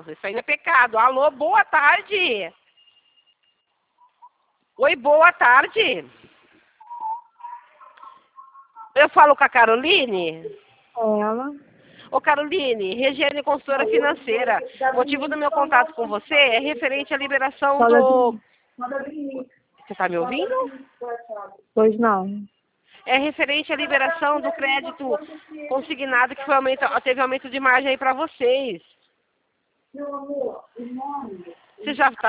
Isso aí não é pecado. Alô, boa tarde. Oi, boa tarde. Eu falo com a Caroline? Ela. Ô, Caroline, Regiane Consultora Financeira. O motivo do meu contato com você é referente à liberação do... Você está me ouvindo? Pois não. É referente à liberação do crédito consignado que teve aumento de margem aí para vocês. Você já está